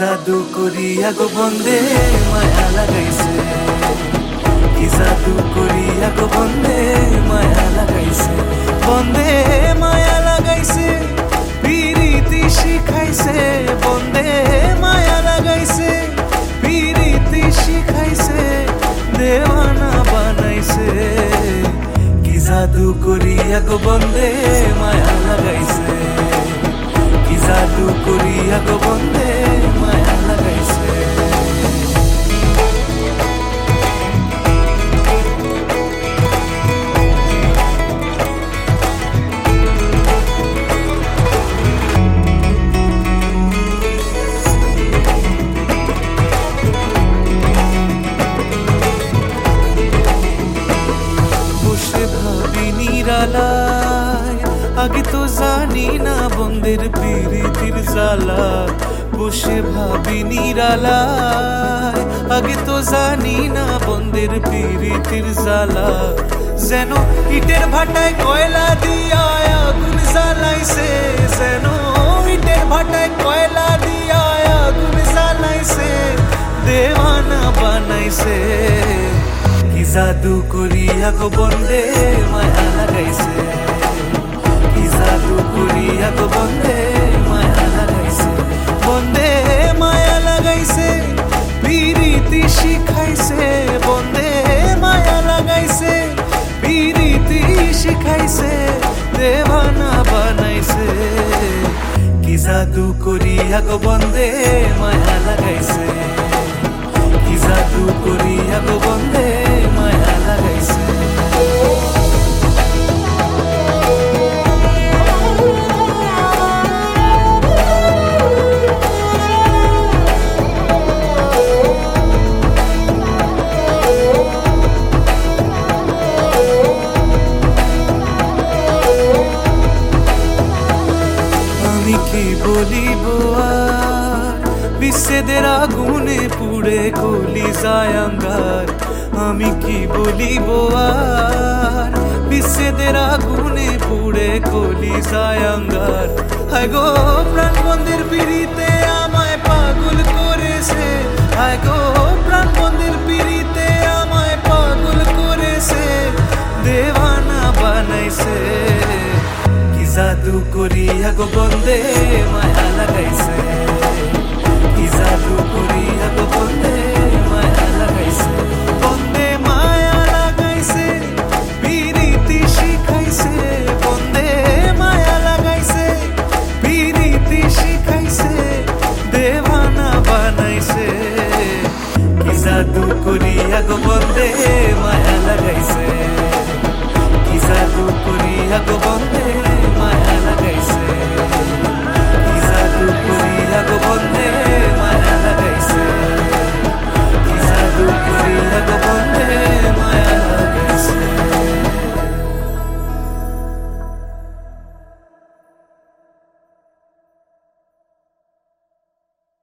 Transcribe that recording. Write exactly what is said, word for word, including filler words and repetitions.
জাদু করিয়া গো বন্দে মায়া লাগাইছে, কি জাদু করিয়া গো বন্দে মায়া লাগাইছে, বন্দে মায়া লাগাইছে, পিরিতি শিখাইছে, বন্দে মায়া লাগাইছে, পিরিতি শিখাইছে, দেওয়ানা বানাইছে, কি জাদু করিয়া গো বন্দে মায়া লাগাইছে, কি জাদু করিয়া গো বন্দে মায়া লাগাইছে। বসে ভাবি নিরালায়, আগে তো জানি না বন্দের পিরিতির জ্বালা, বসে ভাবি নিরালায়, আগে তো জানি না বন্দের পিরিতির জ্বালা, যেন ইটের ভাটায় কয়লা দিয়া আগুন জ্বালাইছে, যেন ইটের ভাটায় কয়লা দিয়া আগুন জ্বালাইছে, দেওয়ানা বানাইছে, কি জাদু করিয়া গো বন্দে মায়া লাগাইছে, কি জাদু করিয়া গো বন্দে মায়া লাগাইছে, বন্দে মায়া লাগাইছে, পিরিতি শিখাইছে, বন্দে মায়া লাগাইছে, পিরিতি শিখাইছে, দেওয়ানা বানাইছে, কি জাদু করিয়া গো বন্দে মায়া লাগাইছে, কি জাদু করিয়া গো বন্দে মায়া লাগাইছে। আমি কি বলিব আর, বিচ্ছেদের আগুনে পুড়ে কলি যায় আঙ্গার, আমি কি বলিব আর, বিচ্ছেদের আগুনে পুড়ে কলি যায় আঙ্গার, হায় গো প্রাণ বন্দের পিড়িতে আমায় পাগল করেছে, হায় গো প্রাণ বন্দের পিড়িতে আমায় পাগল করেছে, দেওয়ানা বানাইছে, কি জাদু করিয়া গো বন্দে মায়া লাগাইছে, কি জাদু করিয়া